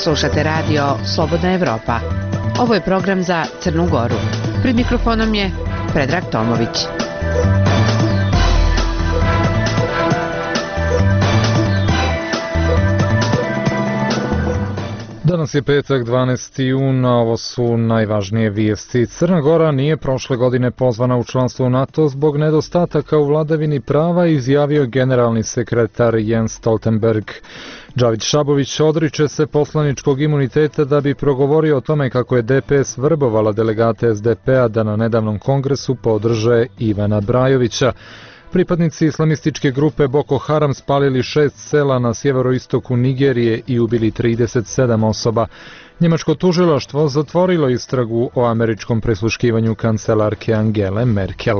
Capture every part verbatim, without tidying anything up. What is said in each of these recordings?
Slušate radio Slobodna Evropa. Ovo je program za Crnu Goru. Pred mikrofonom je Predrag Tomović. Danas je petak, dvanaesti jun, a ovo su najvažnije vijesti. Crna Gora nije prošle godine pozvana u članstvo u NATO zbog nedostataka u vladavini prava, izjavio generalni sekretar Jens Stoltenberg. Džavid Šabović odriče se poslaničkog imuniteta da bi progovorio o tome kako je D P S vrbovala delegate S D P-a da na nedavnom kongresu podrže Ivana Brajovića. Pripadnici islamističke grupe Boko Haram spalili šest sela na sjeveroistoku Nigerije i ubili trideset sedam osoba. Njemačko tužilaštvo zatvorilo istragu o američkom prisluškivanju kancelarke Angele Merkel.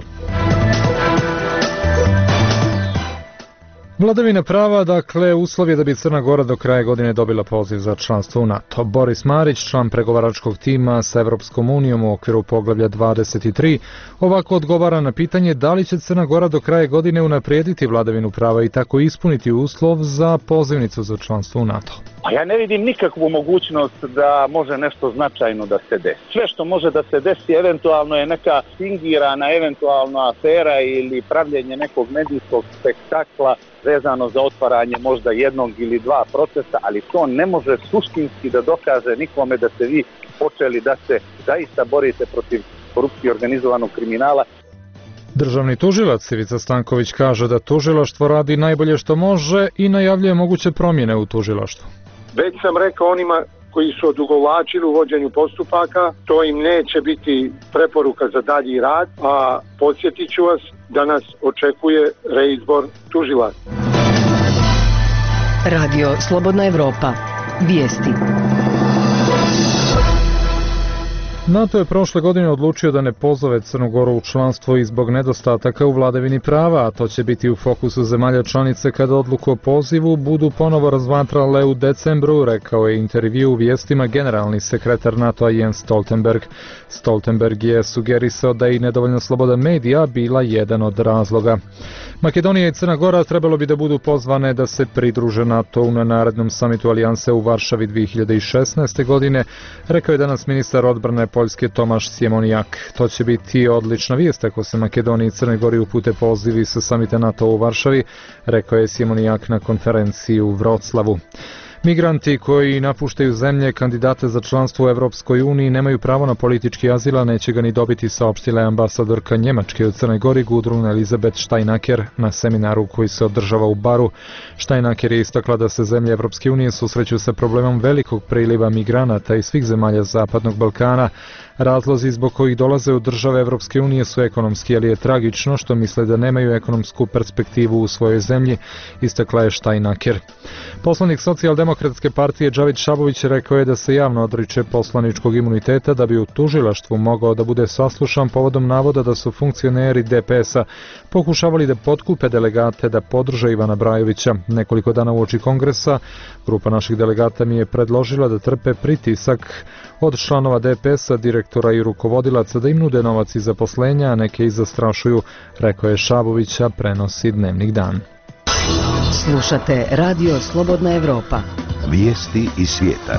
Vladavina prava, dakle, uslov je da bi Crna Gora do kraja godine dobila poziv za članstvo u NATO. Boris Marić, član pregovaračkog tima sa Evropskom unijom u okviru poglavlja dvadeset tri, ovako odgovara na pitanje da li će Crna Gora do kraja godine unaprijediti vladavinu prava i tako ispuniti uslov za pozivnicu za članstvo u NATO. A ja ne vidim nikakvu mogućnost da može nešto značajno da se desi. Sve što može da se desi eventualno je neka fingirana eventualna afera ili pravljenje nekog medijskog spektakla vezano za otvaranje možda jednog ili dva procesa, ali to ne može suštinski da dokaže nikome da ste vi počeli da se zaista borite protiv korupcije i organizovanog kriminala. Državni tužilac Ivica Stanković kaže da tužilaštvo radi najbolje što može i najavljuje moguće promjene u tužilaštvu. Već sam rekao onima koji su odugovlačili u vođenju postupaka, to im neće biti preporuka za dalji rad, a podsjetit ću vas da nas očekuje reizbor tužilaca. Radio Slobodna Evropa. Vijesti. NATO je prošle godine odlučio da ne pozove Crnu Goru u članstvo i zbog nedostataka u vladavini prava, a to će biti u fokusu zemalja članice kada odluku o pozivu budu ponovo razmatrale u decembru, rekao je intervju u vijestima generalni sekretar NATO-a Jens Stoltenberg. Stoltenberg je sugerisao da je i nedovoljna sloboda medija bila jedan od razloga. Makedonija i Crna Gora trebalo bi da budu pozvane da se pridruže NATO-u na narednom samitu alijanse u Varšavi dvije hiljade šesnaeste. godine, rekao je danas ministar odbrane Poljske Tomaš Sjemonijak. To će biti odlična vijest ako se Makedoniji i Crnoj Gori upute pozivi sa samita NATO u Varšavi, rekao je Sjemonijak na konferenciji u Vroclavu. Migranti koji napuštaju zemlje kandidate za članstvo u Evropskoj uniji nemaju pravo na politički azil, a neće ga ni dobiti, saopštila je ambasadorka Njemačke u Crnoj Gori Gudrun Elizabeth Steinaker na seminaru koji se održava u Baru. Steinaker je istakla da se zemlje Evropske unije susreću sa problemom velikog priliva migranata iz svih zemalja Zapadnog Balkana. Razlozi zbog kojih dolaze u države Evropske unije su ekonomski, ali je tragično što misle da nemaju ekonomsku perspektivu u svojoj zemlji, istakla je Steinaker. Poslanik Socijaldemokratske partije Džavid Šabović rekao je da se javno odriče poslaničkog imuniteta da bi u tužilaštvu mogao da bude saslušan povodom navoda da su funkcioneri D P S-a pokušavali da potkupe delegate da podrže Ivana Brajovića. Nekoliko dana uoči kongresa grupa naših delegata mi je predložila da trpe pritisak od članova D P S-a, direktora i rukovodilaca da im nude novac i zaposlenja, a neke i zastrašuju, rekao je Šabovića, prenosi Dnevnik Dan. Slušate Radio Slobodna Evropa. Vijesti iz svijeta.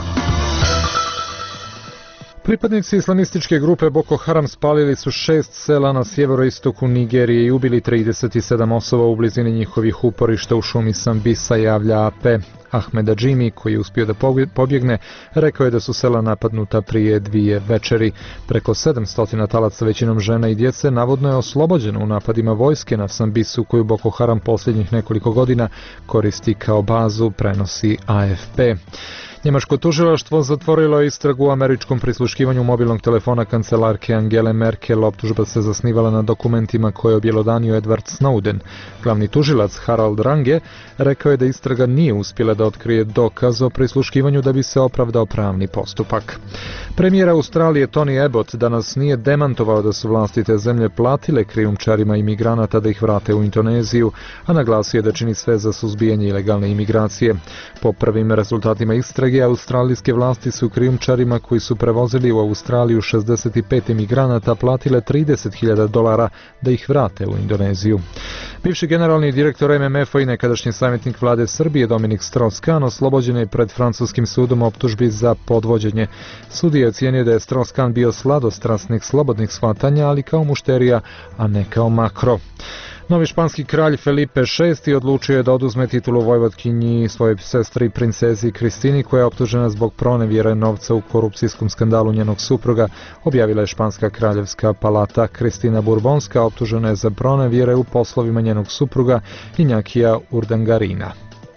Pripadnici islamističke grupe Boko Haram spalili su šest sela na sjeveroistoku Nigerije i ubili trideset sedam osoba u blizini njihovih uporišta u šumi Sambisa, javlja A P. Ahmed Adžimi, koji je uspio da pobjegne, rekao je da su sela napadnuta prije dvije večeri. Preko sedamsto talaca, većinom žena i djece, navodno je oslobođeno u napadima vojske na Sambisu, koju Boko Haram posljednjih nekoliko godina koristi kao bazu, prenosi A F P. Njemačko tužilaštvo zatvorilo je istragu o američkom prisluškivanju mobilnog telefona kancelarke Angele Merkel. Optužba se zasnivala na dokumentima koje je objelodanio Edward Snowden. Glavni tužilac Harald Range rekao je da istraga nije uspjela da otkrije dokaz o prisluškivanju da bi se opravdao pravni postupak. Premijer Australije Tony Abbott danas nije demantovao da su vlasti te zemlje platile krijumčarima imigranata da ih vrate u Indoneziju, a naglasio je da čini sve za suzbijanje ilegalne imigracije. Po prvim rezultatima istrage, australijske vlasti su krijumčarima koji su prevozili u Australiju šezdeset pet imigranata platile trideset hiljada dolara da ih vrate u Indoneziju. Bivši generalni direktor M M F-a i nekadašnji savjetnik vlade Srbije Dominik Stroz Strauss-Kahn oslobođen je pred francuskim sudom optužbi za podvođenje. Sudija je ocijenio da je Strauss-Kahn bio sladostrasnih slobodnih shvatanja, ali kao mušterija, a ne kao makro. Novi španski kralj Felipe šesti odlučio je da oduzme titulu vojvodkinji svojoj sestri princezi Kristini, koja je optužena zbog pronevjere novca u korupcijskom skandalu njenog supruga, objavila je španska kraljevska palata. Kristina Bourbonska optužena je za pronevjere u poslovima njenog supruga Iñakija Urdangarina.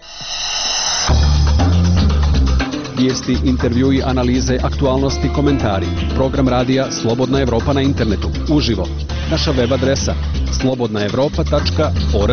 Vijesti, intervjui, analize, aktualnosti, komentari. Program radija Slobodna Evropa na internetu. Uživo. Naša web adresa slobodna evropa tačka org.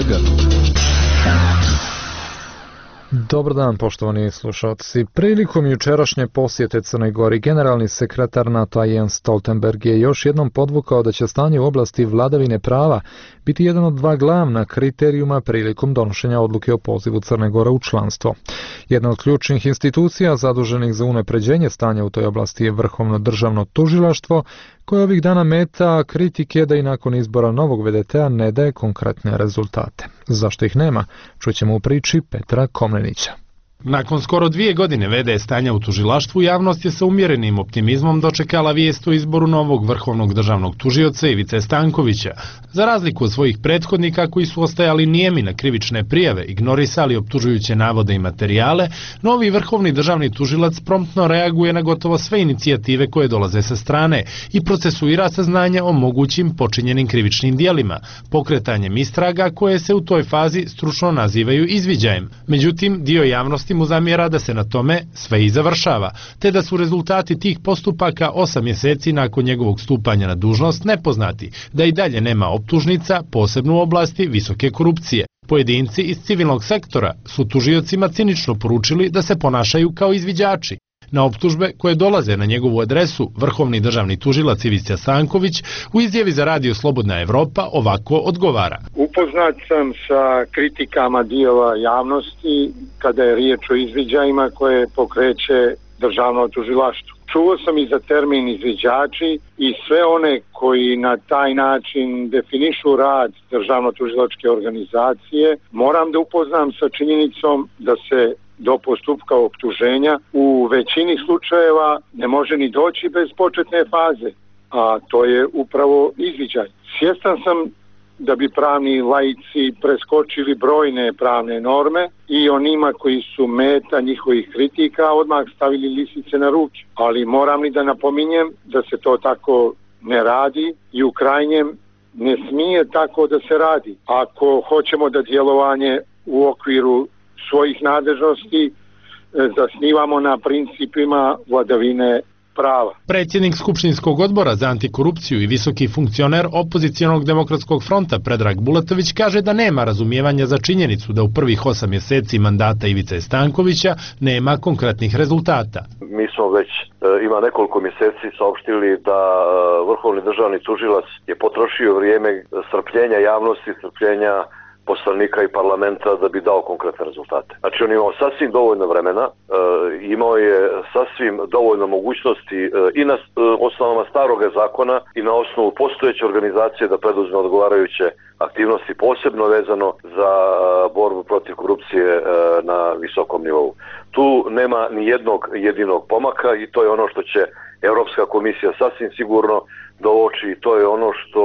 Dobar dan, poštovani slušalci. Prilikom jučerašnje posjete Crnoj Gori, generalni sekretar NATO-a Jens Stoltenberg je još jednom podvukao da će stanje u oblasti vladavine prava biti jedan od dva glavna kriterijuma prilikom donošenja odluke o pozivu Crne Gore u članstvo. Jedna od ključnih institucija zaduženih za unapređenje stanja u toj oblasti je Vrhovno državno tužilaštvo, koje ovih dana meta kritike da i nakon izbora novog V D T-a ne daje konkretne rezultate. Zašto ih nema? Čućemo u priči Petra Komnenića. Nakon skoro dvije godine V D stanja u tužilaštvu, javnost je sa umjerenim optimizmom dočekala vijest o izboru novog vrhovnog državnog tužioca Ivice Stankovića. Za razliku od svojih prethodnika koji su ostajali nijemi na krivične prijave, ignorisali optužujuće navode i materijale, novi vrhovni državni tužilac promptno reaguje na gotovo sve inicijative koje dolaze sa strane i procesuira saznanja o mogućim počinjenim krivičnim dijelima, pokretanjem istraga koje se u toj fazi stručno nazivaju izviđajem. Međutim, dio javnosti mu zamjera da se na tome sve i završava, te da su rezultati tih postupaka osam mjeseci nakon njegovog stupanja na dužnost nepoznati, da i dalje nema optužnica, posebno u oblasti visoke korupcije. Pojedinci iz civilnog sektora su tužiocima cinično poručili da se ponašaju kao izviđači. Na optužbe koje dolaze na njegovu adresu, vrhovni državni tužilac Ivica Stanković u izjavi za radio Slobodna Evropa ovako odgovara. Upoznat sam sa kritikama dijela javnosti kada je riječ o izviđajima koje pokreće državno tužilaštvo. Čuo sam i za termin izviđači i sve one koji na taj način definišu rad državno-tužilačke organizacije. Moram da upoznam sa činjenicom da se do postupka optuženja u većini slučajeva ne može ni doći bez početne faze, a to je upravo izviđaj. Svjestan sam da bi pravni laici preskočili brojne pravne norme i onima koji su meta njihovih kritika odmah stavili lisice na ruke. Ali moram li da napominjem da se to tako ne radi i u krajnjem ne smije tako da se radi. Ako hoćemo da djelovanje u okviru svojih nadležnosti zasnivamo na principima vladavine prava. Predsjednik Skupštinskog odbora za antikorupciju i visoki funkcioner opozicionog demokratskog fronta Predrag Bulatović kaže da nema razumijevanja za činjenicu da u prvih osam mjeseci mandata Ivice Stankovića nema konkretnih rezultata. Mi smo već ima nekoliko mjeseci saopštili da vrhovni državni tužilac je potrošio vrijeme strpljenja javnosti, strpljenja poslanika i parlamenta da bi dao konkretne rezultate. Znači on imao sasvim dovoljno vremena, e, imao je sasvim dovoljno mogućnosti e, i na e, osnovama starog zakona i na osnovu postojeće organizacije da preduzme odgovarajuće aktivnosti, posebno vezano za e, borbu protiv korupcije e, na visokom nivou. Tu nema ni jednog jedinog pomaka i to je ono što će Europska komisija sasvim sigurno doći i to je ono što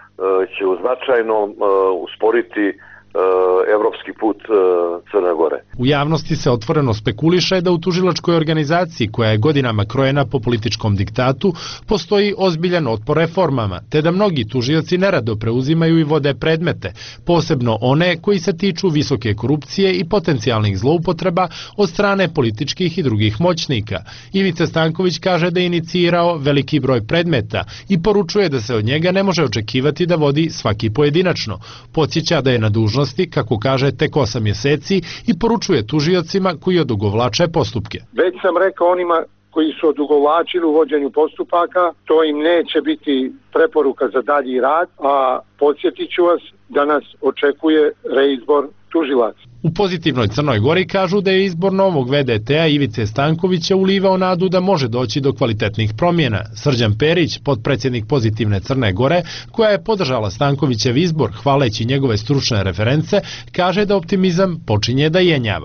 će značajno uh, usporiti uh, evropski put uh, Crne Gore. U javnosti se otvoreno spekuliše da u tužilačkoj organizaciji, koja je godinama krojena po političkom diktatu, postoji ozbiljan otpor reformama, te da mnogi tužioci nerado preuzimaju i vode predmete, posebno one koji se tiču visoke korupcije i potencijalnih zloupotreba od strane političkih i drugih moćnika. Ivica Stanković kaže da je inicirao veliki broj predmeta i poručuje da se od njega ne može očekivati da vodi svaki pojedinačno. Podsjeća da je na dužnosti, kako kaže, tek osam mjeseci i poručuje tužiocima koji odugovlače postupke. Već sam rekao onima koji su odugovlačili u vođenju postupaka, to im neće biti preporuka za dalji rad, a podsjetit ću vas da nas očekuje reizbor tužilaca. U pozitivnoj Crnoj Gori kažu da je izbor novog V D T-a Ivice Stankovića ulivao nadu da može doći do kvalitetnih promjena. Srđan Perić, potpredsjednik pozitivne Crne Gore, koja je podržala Stankovićev izbor hvaleći njegove stručne reference, kaže da optimizam počinje da jenjava.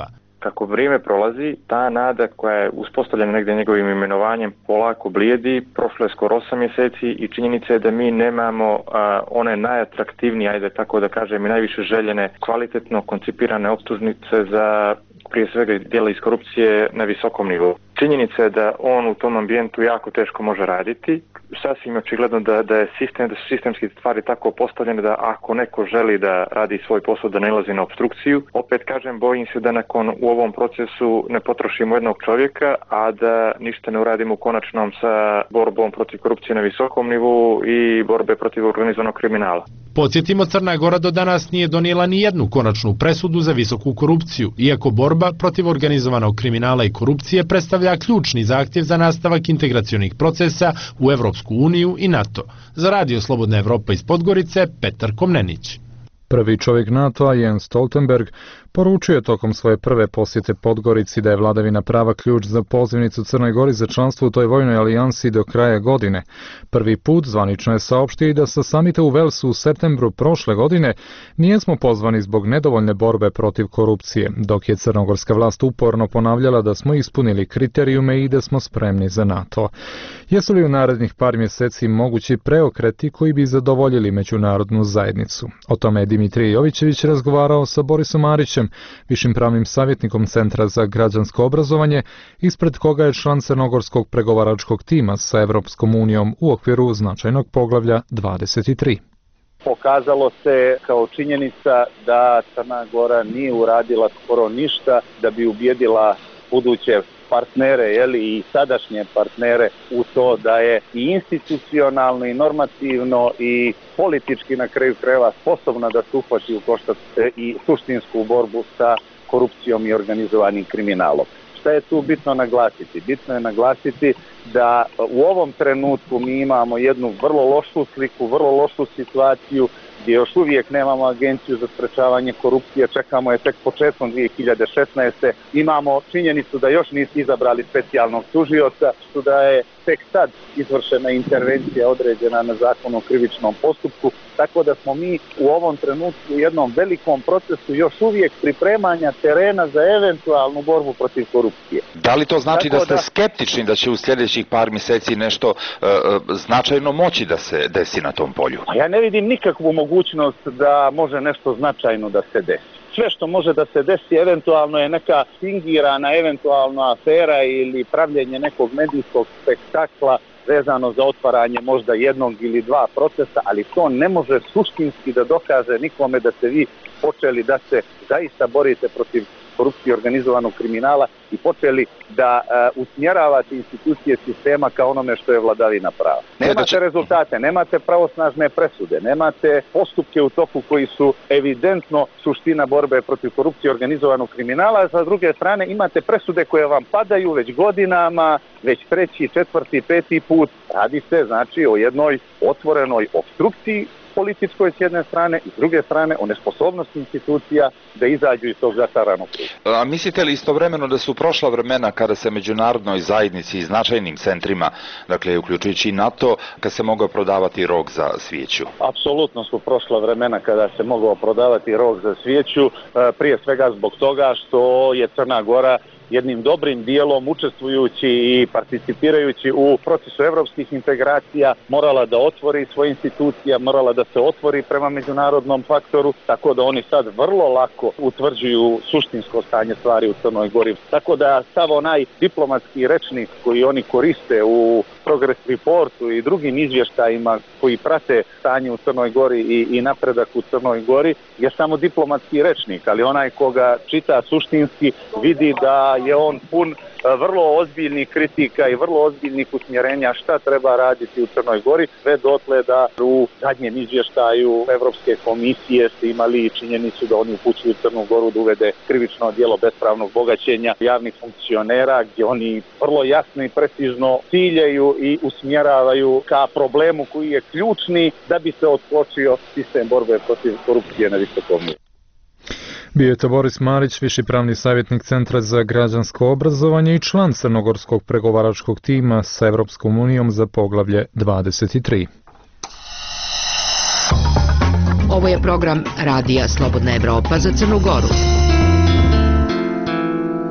Kako vrijeme prolazi, ta nada koja je uspostavljena negdje njegovim imenovanjem polako blijedi, prošlo je skoro osam mjeseci i činjenica je da mi nemamo a, one najatraktivnije, ajde tako da kažem, i najviše željene, kvalitetno koncipirane optužnice za prije svega djela iz korupcije na visokom nivou. Činjenica je da on u tom ambijentu jako teško može raditi. Sasvim očigledno da, da je sistem, da su sistemski stvari tako postavljene da ako neko želi da radi svoj posao, da ne lazi na obstrukciju. Opet kažem, bojim se da nakon u ovom procesu ne potrošimo jednog čovjeka, a da ništa ne uradimo u konačnom sa borbom protiv korupcije na visokom nivou i borbe protiv organizovanog kriminala. Podsjetimo, Crna Gora do danas nije donijela ni jednu konačnu presudu za visoku korupciju, iako borba protiv organizovanog kriminala i korupcije predstavlja ključni zahtjev za nastavak integracionih procesa u Evropsku uniju i NATO. Za Radio Slobodna Evropa iz Podgorice, Petar Komnenić. Prvi čovjek NATO-a, Jens Stoltenberg, poručio je tokom svoje prve posjete Podgorici da je vladavina prava ključ za pozivnicu Crnoj Gori za članstvo u toj vojnoj alijansi do kraja godine. Prvi put zvanično je saopštio i da sa samita u Velsu u septembru prošle godine nijesmo pozvani zbog nedovoljne borbe protiv korupcije, dok je crnogorska vlast uporno ponavljala da smo ispunili kriterijume i da smo spremni za NATO. Jesu li u narednih par mjeseci mogući preokreti koji bi zadovoljili međunarodnu zajednicu? O tome je Dimitrij Jovićević razgovarao sa Borisom Marićem, višim pravnim savjetnikom Centra za građansko obrazovanje, ispred koga je član crnogorskog pregovaračkog tima sa Evropskom unijom u okviru značajnog poglavlja dvadeset tri. Pokazalo se kao činjenica da Crna Gora nije uradila skoro ništa da bi ubjedila buduće partnere, jeli, i sadašnje partnere u to da je i institucionalno i normativno i politički na kraju krajeva sposobna da se uhvati u koštac i suštinsku borbu sa korupcijom i organizovanim kriminalom. Šta je tu bitno naglasiti? Bitno je naglasiti da u ovom trenutku mi imamo jednu vrlo lošu sliku, vrlo lošu situaciju gdje još uvijek nemamo agenciju za sprečavanje korupcije, čekamo je tek početkom dvije hiljade šesnaeste. Imamo činjenicu da još nisu izabrali specijalnog tužioca, što da je tek sad izvršena intervencija određena na zakonu o krivičnom postupku, tako da smo mi u ovom trenutku u jednom velikom procesu još uvijek pripremanja terena za eventualnu borbu protiv korupcije. Da li to znači tako da ste da... skeptični da će u sljedećih par mjeseci nešto uh, značajno moći da se desi na tom polju? Ja ne vidim nikakvu mogućnost da može nešto značajno da se desi. Sve što može da se desi eventualno je neka fingirana eventualna afera ili pravljenje nekog medijskog spektakla vezano za otvaranje možda jednog ili dva procesa, ali to ne može suštinski da dokaže nikome da ste vi počeli da se zaista borite protiv korupcije organizovanog kriminala i počeli da uh, usmjeravate institucije sistema kao onome što je vladavina prava. Nemate rezultate, nemate pravosnažne presude, nemate postupke u toku koji su evidentno suština borbe protiv korupcije organizovanog kriminala, a sa druge strane imate presude koje vam padaju već godinama, već treći, četvrti, peti put. Radi se znači o jednoj otvorenoj opstrukciji političkoj s jedne strane i s druge strane o nesposobnosti institucija da izađu iz tog začaranog kruga. A mislite li istovremeno da su prošla vremena kada se međunarodnoj zajednici i značajnim centrima, dakle uključujući i NATO, kad se mogao prodavati rog za svijeću? Apsolutno su prošla vremena kada se mogao prodavati rog za svijeću, prije svega zbog toga što je Crna Gora jednim dobrim dijelom učestvujući i participirajući u procesu evropskih integracija morala da otvori svoje institucije, morala da se otvori prema međunarodnom faktoru, tako da oni sad vrlo lako utvrđuju suštinsko stanje stvari u Crnoj Gori. Tako da sav onaj diplomatski rečnik koji oni koriste u Progress Reportu i drugim izvještajima koji prate stanje u Crnoj Gori i, i napredak u Crnoj Gori je samo diplomatski rečnik, ali onaj koga čita suštinski vidi da je on pun vrlo ozbiljnih kritika i vrlo ozbiljnih usmjerenja šta treba raditi u Crnoj Gori, sve dotle da u zadnjem izvještaju Evropske komisije ste imali činjenicu da oni upućuju Crnu Goru da uvede krivično djelo bespravnog bogaćenja javnih funkcionera, gdje oni vrlo jasno i precizno ciljaju i usmjeravaju ka problemu koji je ključni da bi se otkočio sistem borbe protiv korupcije na visokom nivou. Bio je to Boris Marić, viši pravni savjetnik Centra za građansko obrazovanje i član crnogorskog pregovaračkog tima sa Evropskom unijom za poglavlje dvadeset tri. Ovo je program Radija Slobodna Evropa za Crnu Goru.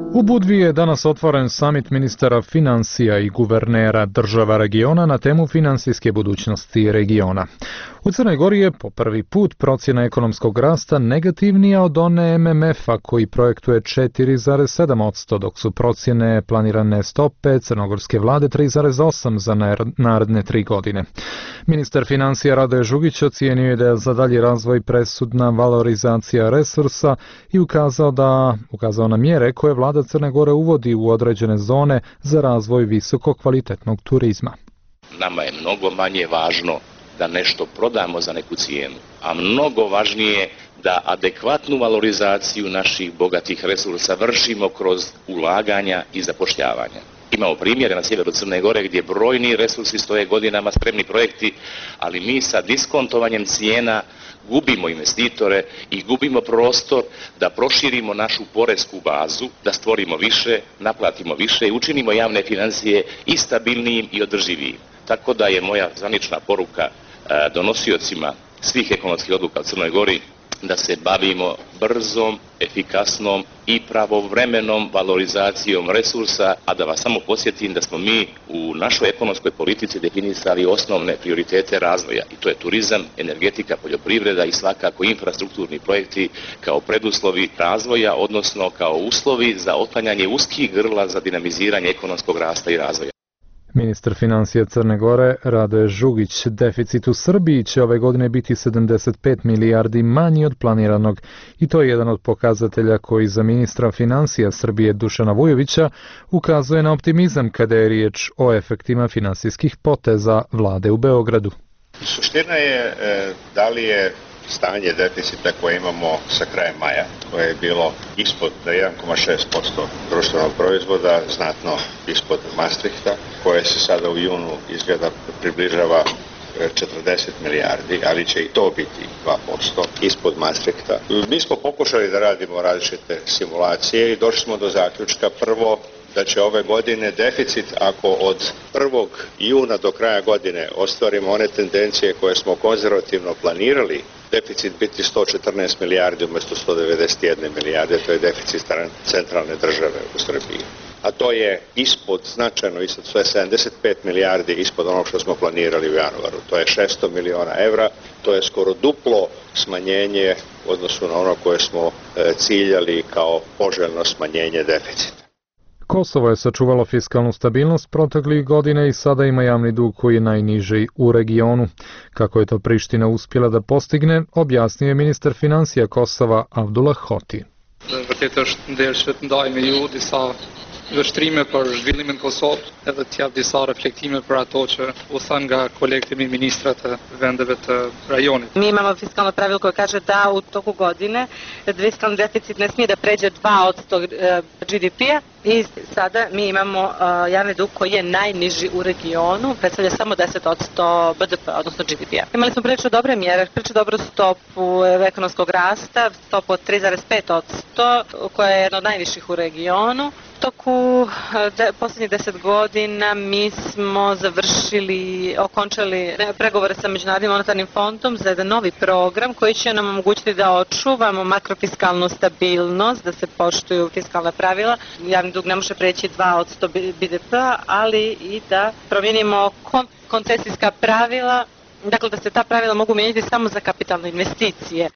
U Budvi je danas otvoren samit ministara financija i guvernera država regiona na temu finansijske budućnosti regiona. U Crnoj Gori je po prvi put procjena ekonomskog rasta negativnija od one M M F-a koji projektuje četiri zarez sedam posto, dok su procjene planirane stope crnogorske vlade tri zarez osam za naredne tri godine. Ministar financija Radoje Žugić ocijenio je da je za dalji razvoj presudna valorizacija resursa i ukazao, da, ukazao na mjere koje vlada Crne Gore uvodi u određene zone za razvoj visokokvalitetnog turizma. Nama je mnogo manje važno da nešto prodamo za neku cijenu, a mnogo važnije da adekvatnu valorizaciju naših bogatih resursa vršimo kroz ulaganja i zapošljavanja. Imamo primjere na sjeveru Crne Gore gdje brojni resursi stoje godinama, spremni projekti, ali mi sa diskontovanjem cijena gubimo investitore i gubimo prostor da proširimo našu poresku bazu, da stvorimo više, naplatimo više i učinimo javne financije i stabilnijim i održivijim. Tako da je moja zvanična poruka donosiocima svih ekonomskih odluka u Crnoj Gori da se bavimo brzom, efikasnom i pravovremenom valorizacijom resursa, a da vas samo podsjetim da smo mi u našoj ekonomskoj politici definisali osnovne prioritete razvoja i to je turizam, energetika, poljoprivreda i svakako infrastrukturni projekti kao preduslovi razvoja, odnosno kao uslovi za otklanjanje uskih grla za dinamiziranje ekonomskog rasta i razvoja. Ministar financija Crne Gore Radoje Žugić, deficit u Srbiji će ove godine biti sedamdeset pet milijardi manji od planiranog i to je jedan od pokazatelja koji za ministra financija Srbije Dušana Vujovića ukazuje na optimizam kada je riječ o efektima finansijskih poteza vlade u Beogradu. Suština je da li je stanje deficita koje imamo sa krajem maja, koje je bilo ispod jedan zarez šest posto društvenog proizvoda, znatno ispod Maastrichta, koje se sada u junu izgleda približava četrdeset milijardi, ali će i to biti dva posto ispod Maastrichta. Mi smo pokušali da radimo različite simulacije i došli smo do zaključka prvo da će ove godine deficit, ako od prvog juna do kraja godine ostvarimo one tendencije koje smo konzervativno planirali, deficit biti sto četrnaest milijardi umjesto sto devedeset jedne milijarde, to je deficit centralne države u Srbiji. A to je ispod, značajno ispod, to je sedamdeset pet milijardi ispod onog što smo planirali u januaru. To je šesto miliona evra, to je skoro duplo smanjenje u odnosu na ono koje smo ciljali kao poželjno smanjenje deficita. Kosovo je sačuvalo fiskalnu stabilnost proteklih godina i sada ima javni dug koji je najniži u regionu. Kako je to Priština uspjela da postigne, objasnio je ministar financija Kosova Abdullah Hoti. Vërtet është ndershë të ndaj me ju disa vështrime për zhvillimin e Kosovës, edhe të jap disa reflektime për ato që u thanë nga kolegët e mi ministrat e vendeve të rajonit. Mi imamo fiskalno pravilo koje kaže da u toku godine fiskalni deficit ne smije da pređe dva posto G D P-a i sada mi imamo uh, javni dug koji je najniži u regionu, predstavlja samo deset posto B D P, odnosno G D P-a. Imali smo prilično dobre mjere, prilično dobru stopu ekonomskog rasta, stopu od tri zarez pet posto, koja je jedna od najviših u regionu. Toku de, posljednjih deset godina mi smo završili, okončali pregovore sa Međunarodnim monetarnim fondom za jedan novi program koji će nam omogućiti da očuvamo makrofiskalnu stabilnost, da se poštuju fiskalna pravila. Javni dug ne može preći dva posto B D P-a, ali i da promijenimo kon, koncesijska pravila, dakle da se ta pravila mogu mijenjati samo za kapitalne investicije.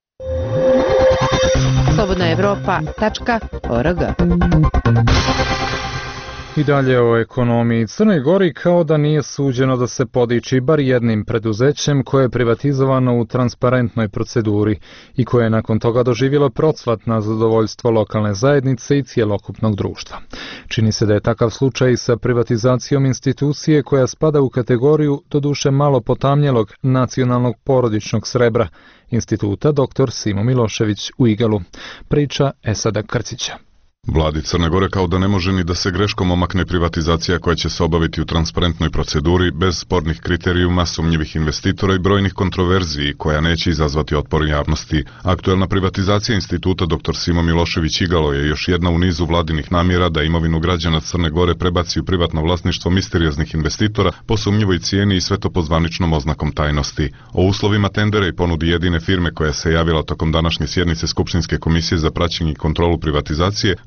slobodna evropa tačka org. I dalje o ekonomiji. Crnoj Gori kao da nije suđeno da se podiči bar jednim preduzećem koje je privatizovano u transparentnoj proceduri i koje je nakon toga doživjelo procvat na zadovoljstvo lokalne zajednice i cjelokupnog društva. Čini se da je takav slučaj i sa privatizacijom institucije koja spada u kategoriju doduše malo potamnjelog nacionalnog porodičnog srebra, instituta doktor Simo Milošević u Igalu. Priča Esada Krcića. Vladi Crne Gore kao da ne može ni da se greškom omakne privatizacija koja će se obaviti u transparentnoj proceduri bez spornih kriterijuma, sumnjivih investitora i brojnih kontroverziji koja neće izazvati otpor javnosti. Aktuelna privatizacija instituta doktor Simo Milošević Igalo je još jedna u nizu vladinih namjera da imovinu građana Crne Gore prebaci u privatno vlasništvo misterioznih investitora po sumnjivoj cijeni i sve to po zvaničnom oznakom tajnosti. O uslovima tendera i ponudi jedine firme koja se javila tokom današnje sjednice Skupštinske komisije za praćenje i kontrolu privatizacije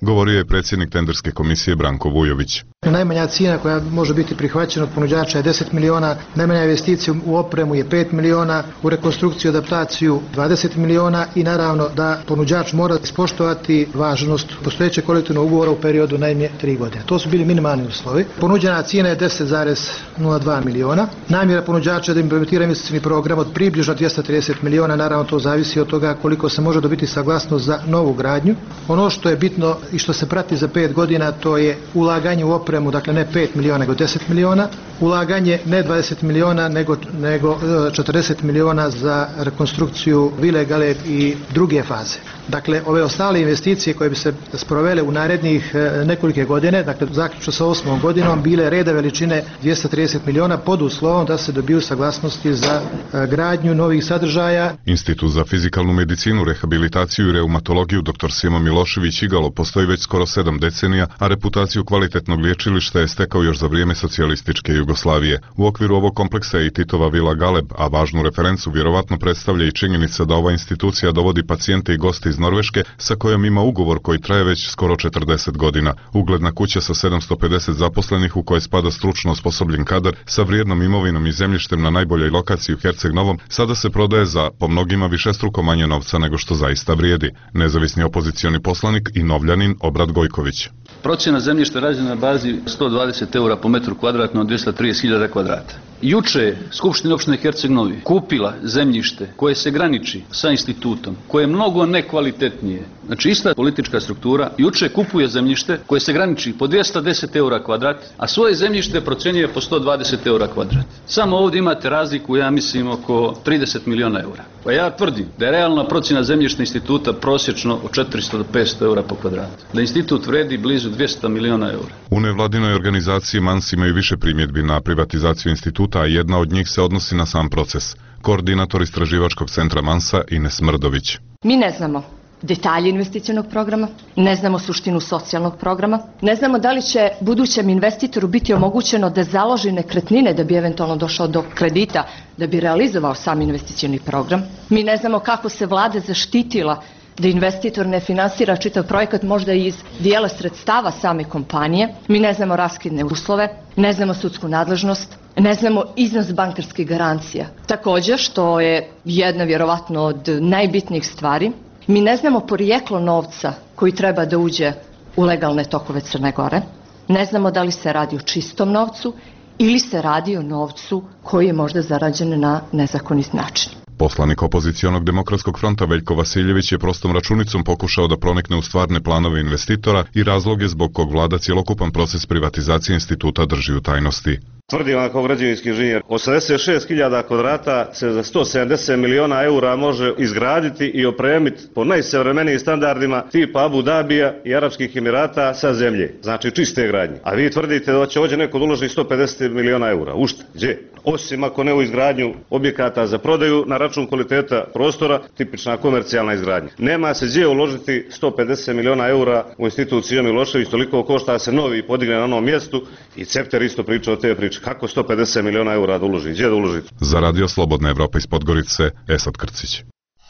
govorio je predsjednik tenderske komisije Branko Vujović. Najmanja cijena koja može biti prihvaćena od ponuđača je deset miliona, najmanja investicija u opremu je pet miliona, u rekonstrukciju i adaptaciju dvadeset miliona i naravno da ponuđač mora ispoštovati važnost postojećeg kolektivnog ugovora u periodu najmanje tri godine. To su bili minimalni uslovi. Ponuđena cijena je deset zarez nula dva miliona. Namjera ponuđača je da implementira investicijni program od približno dvjesto trideset miliona, naravno to zavisi od toga koliko se može dobiti saglasnost za novu gradnju. Ono što je bitno i što se prati za pet godina to je ulaganje u opremu, dakle ne pet miliona nego deset miliona, ulaganje ne dvadeset miliona nego, nego četrdeset miliona za rekonstrukciju Vile Galeb i druge faze. Dakle, ove ostale investicije koje bi se sprovele u narednih nekolike godine, dakle zaključno sa osmom godinom, bile reda veličine dvjesto trideset miliona pod uslovom da se dobiju saglasnosti za gradnju novih sadržaja. Institut za fizikalnu medicinu, rehabilitaciju i reumatologiju dr. Simo Milošević Igalo postoji već skoro sedam decenija, a reputaciju kvalitetnog liječilišta je stekao još za vrijeme socijalističke Jugoslavije. U okviru ovog kompleksa je i Titova Vila Galeb, a važnu referencu vjerovatno predstavlja i činjenica da ova institucija dovodi pacijente i goste iz Norveške sa kojom ima ugovor koji traje već skoro četrdeset godina. Ugledna kuća sa sedamsto pedeset zaposlenih u kojoj spada stručno osposobljen kadar sa vrijednom imovinom i zemljištem na najboljoj lokaciji u Herceg Novom sada se prodaje za po mnogima višestruko manje novca nego što zaista vrijedi. Nezavisni opozicioni poslanik i Novljanin Obrad Gojković. Procjena zemljišta rađena na bazi sto dvadeset eura po metru kvadratnom, dvjesto trideset hiljada kvadrata. Juče je Skupština opštine Herceg Novi kupila zemljište koje se graniči sa institutom, koje je mnogo nekvalitetnije. Znači ista politička struktura juče kupuje zemljište koje se graniči po dvjesto deset eura kvadrat, a svoje zemljište procjenjuje po sto dvadeset eura kvadrat. Samo ovdje imate razliku, ja mislim, oko trideset miliona eura. Pa ja tvrdim da je realna procjena zemljišta instituta prosječno od četiristo do petsto eura po kvadratu. Da institut vredi blizu dvjesto miliona eura. U nevladinoj organizaciji Mans imaju više primjedbi na privatizaciju instituta, a jedna od njih se odnosi na sam proces. Koordinator istraživačkog centra Mansa Ines Mrdović. Mi ne znamo detalje investicionog programa, ne znamo suštinu socijalnog programa, ne znamo da li će budućem investitoru biti omogućeno da založi nekretnine da bi eventualno došao do kredita, da bi realizovao sam investicioni program. Mi ne znamo kako se vlada zaštitila da investitor ne finansira čitav projekat možda iz dijela sredstava same kompanije. Mi ne znamo raskidne uslove, ne znamo sudsku nadležnost, ne znamo iznos bankarskih garancija. Također, što je jedna vjerovatno od najbitnijih stvari, mi ne znamo porijeklo novca koji treba da uđe u legalne tokove Crne Gore. Ne znamo da li se radi o čistom novcu ili se radi o novcu koji je možda zarađen na nezakonit način. Poslanik opozicionog demokratskog fronta Veljko Vasiljević je prostom računicom pokušao da pronikne u stvarne planove investitora i razloge zbog kog vlada cjelokupan proces privatizacije instituta drži u tajnosti. Tvrdim vam kao građevinski inženjer, osamdeset šest hiljada kvadrata se za sto sedamdeset miliona eura može izgraditi i opremiti po najsavremenijim standardima tipa Abu Dabija i Arapskih Emirata sa zemlje, znači čiste gradnje. A vi tvrdite da će ovdje neko uložiti sto pedeset miliona eura. U šta? Gdje? Osim ako ne u izgradnju objekata za prodaju na račun kvaliteta prostora, tipična komercijalna izgradnja. Nema se gdje uložiti sto pedeset miliona eura u instituciju Milošević, toliko košta da se novi podigne na novom mjestu i Cepter isto priča o te priče. Kako sto pedeset miliona eura da uloži? Gdje da uloži? Za Radio Slobodna Evropa iz Podgorice, Esad Krcić.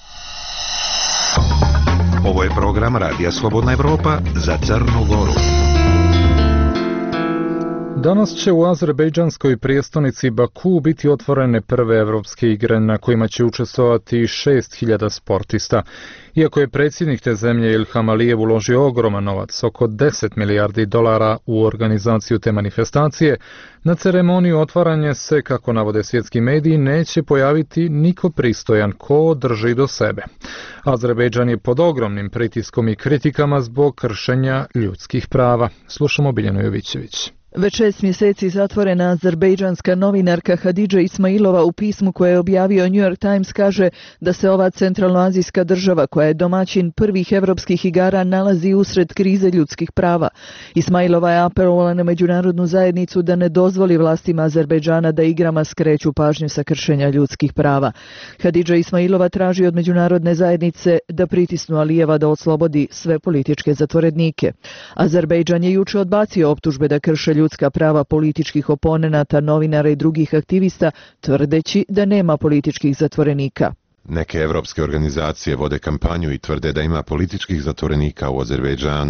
Ovo je program Radija Slobodna Evropa za Crnu Goru. Danas će u azerbejdžanskoj prijestolnici Baku biti otvorene prve evropske igre na kojima će učestvovati šest hiljada sportista. Iako je predsjednik te zemlje Ilham Alijev uložio ogroman novac, oko deset milijardi dolara u organizaciju te manifestacije, na ceremoniju otvaranja se, kako navode svjetski mediji, neće pojaviti niko pristojan ko drži do sebe. Azerbejdžan je pod ogromnim pritiskom i kritikama zbog kršenja ljudskih prava. Slušamo Biljanu Jovićević. Već šest mjeseci zatvorena azerbejdžanska novinarka Hadidža Ismailova u pismu koje je objavio New York Times kaže da se ova centralnoazijska država koja je domaćin prvih evropskih igara nalazi usred krize ljudskih prava. Ismailova je apelovala na međunarodnu zajednicu da ne dozvoli vlastima Azerbejdžana da igrama skreću pažnju sa kršenja ljudskih prava. Hadidža Ismailova traži od međunarodne zajednice da pritisnu Alijeva da oslobodi sve političke zatvorenike. Azerbejdžan je juče odbacio optužbe da krše ljudska prava političkih oponenata, novinara i drugih aktivista, tvrdeći da nema političkih zatvorenika. Neke evropske organizacije vode kampanju i tvrde da ima političkih zatvorenika u Azerbejdžanu.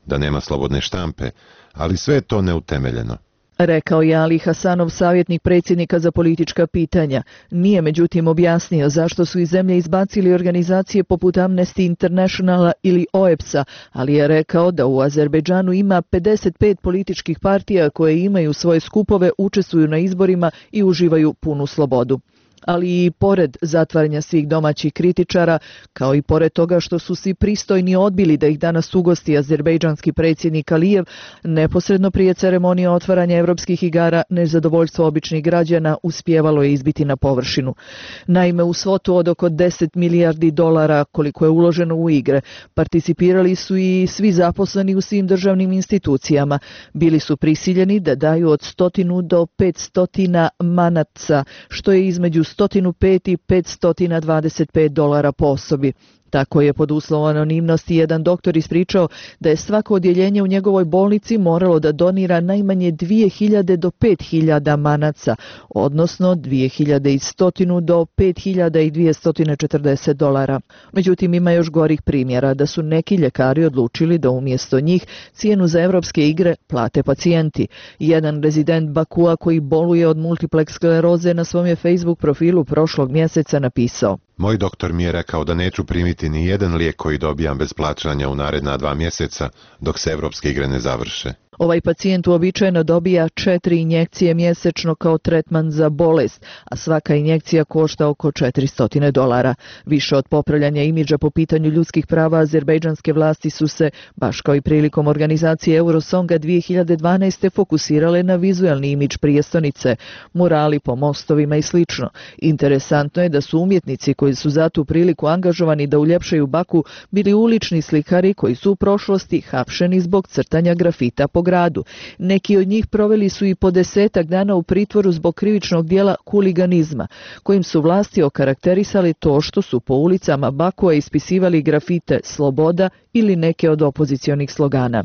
da nema slobodne štampe, ali sve je to neutemeljeno. Rekao je Ali Hasanov, savjetnik predsjednika za politička pitanja. Nije međutim objasnio zašto su iz zemlje izbacili organizacije poput Amnesty Internationala ili O E B S-a, ali je rekao da u Azerbejdžanu ima pedeset pet političkih partija koje imaju svoje skupove, učestvuju na izborima i uživaju punu slobodu. Ali i pored zatvaranja svih domaćih kritičara, kao i pored toga što su svi pristojni odbili da ih danas ugosti azerbejdžanski predsjednik Alijev, neposredno prije ceremonije otvaranja evropskih igara nezadovoljstvo običnih građana uspijevalo je izbiti na površinu. Naime, u svotu od oko deset milijardi dolara koliko je uloženo u igre, participirali su i svi zaposleni u svim državnim institucijama. Bili su prisiljeni da daju od stotinu do petstotina manaca, što je između sto pet i petsto dvadeset pet dolara po osobi. Tako je pod uslovom anonimnosti jedan doktor ispričao da je svako odjeljenje u njegovoj bolnici moralo da donira najmanje dvije hiljade do pet hiljada manaca, odnosno dvije hiljade sto do pet hiljada dvjesto četrdeset dolara. Međutim, ima još gorih primjera da su neki ljekari odlučili da umjesto njih cijenu za evropske igre plate pacijenti. Jedan rezident Bakua koji boluje od multipleks skleroze na svom je Facebook profilu prošlog mjeseca napisao: Moj doktor mi je rekao da neću primiti ni jedan lijek koji dobijam bez plaćanja u naredna dva mjeseca dok se evropske igre ne završe. Ovaj pacijent uobičajeno dobija četiri injekcije mjesečno kao tretman za bolest, a svaka injekcija košta oko četiristo dolara. Više od popravljanja imidža po pitanju ljudskih prava, azerbejdžanske vlasti su se, baš kao i prilikom organizacije Eurosonga dvije hiljade dvanaeste. fokusirale na vizualni imidž prijestolnice, murali po mostovima i slično. Interesantno je da su umjetnici koji su za tu priliku angažovani da uljepšaju Baku bili ulični slikari koji su u prošlosti hapšeni zbog crtanja grafita po gradu. Neki od njih proveli su i po desetak dana u pritvoru zbog krivičnog dijela huliganizma, kojim su vlasti okarakterisali to što su po ulicama Bakua ispisivali grafite Sloboda ili neke od opozicionih slogana.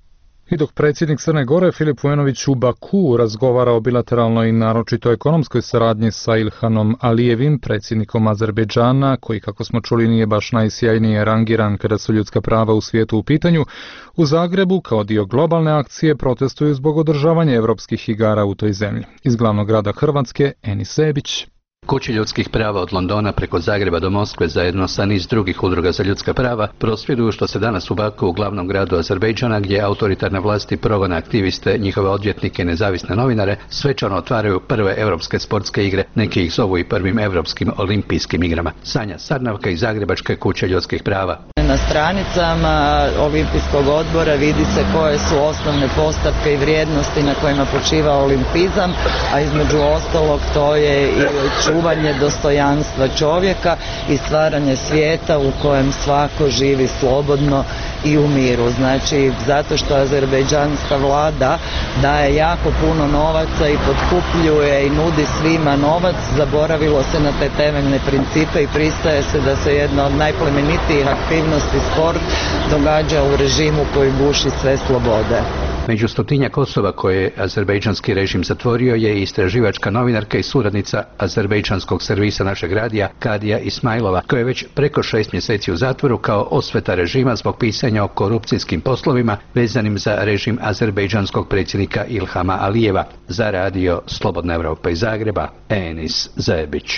I dok predsjednik Crne Gore Filip Vujanović u Baku razgovara o bilateralnoj i naročito ekonomskoj saradnji sa Ilhanom Alijevim, predsjednikom Azerbejdžana, koji, kako smo čuli, nije baš najsjajnije rangiran kada su ljudska prava u svijetu u pitanju, u Zagrebu kao dio globalne akcije protestuju zbog održavanja evropskih igara u toj zemlji. Iz glavnog grada Hrvatske, Enis Sebić. Kuće ljudskih prava od Londona preko Zagreba do Moskve zajedno sa niz drugih udruga za ljudska prava prosvjeduju što se danas u Baku, u glavnom gradu Azerbejdžana, gdje autoritarne vlasti progone aktiviste, njihove odvjetnike i nezavisne novinare, svečano otvaraju prve europske sportske igre, neki ih zovu i prvim europskim olimpijskim igrama. Sanja Sarnavka iz Zagrebačke kuće ljudskih prava. Na stranicama Olimpijskog odbora vidi se koje su osnovne postavke i vrijednosti na kojima počiva olimpizam, a između ostalog to je i čuvanje dostojanstva čovjeka i stvaranje svijeta u kojem svako živi slobodno i u miru. Znači, zato što azerbejdžanska vlada daje jako puno novaca i potkupljuje i nudi svima novac, zaboravilo se na te temeljne principe i pristaje se da se jedna od najplemenitijih aktivnosti sport događa u režimu koji guši sve slobode. Među stotinjak osoba koje je azerbejdžanski režim zatvorio je i istraživačka novinarka i suradnica azerbejdžanskog servisa našeg radija Kadija Ismailova, koja je već preko šest mjeseci u zatvoru kao osveta režima zbog pisanja o korupcijskim poslovima vezanim za režim azerbejdžanskog predsjednika Ilhama Alijeva. Za radio Slobodna Evropa iz Zagreba, Enis Zebić.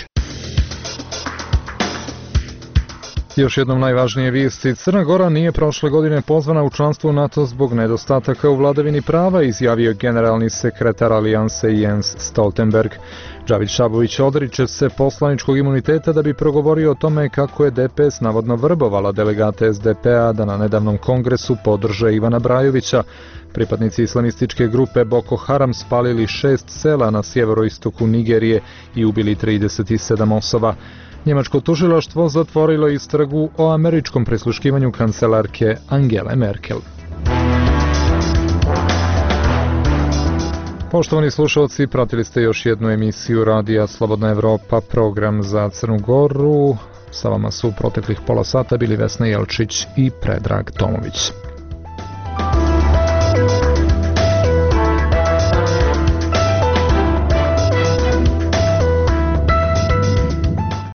Još jednom najvažnije vijesti. Crna Gora nije prošle godine pozvana u članstvo u NATO zbog nedostataka u vladavini prava, izjavio generalni sekretar Alijanse Jens Stoltenberg. Džavid Šabović odriče se poslaničkog imuniteta da bi progovorio o tome kako je D P S navodno vrbovala delegate S D P-a da na nedavnom kongresu podrže Ivana Brajovića. Pripadnici islamističke grupe Boko Haram spalili šest sela na sjeveroistoku Nigerije i ubili trideset sedam osoba. Njemačko tužilaštvo zatvorilo istragu o američkom prisluškivanju kancelarke Angele Merkel. Poštovani slušalci, pratili ste još jednu emisiju radija Slobodna Evropa, program za Crnu Goru. Sa vama su u proteklih pola sata bili Vesna Jelčić i Predrag Tomović.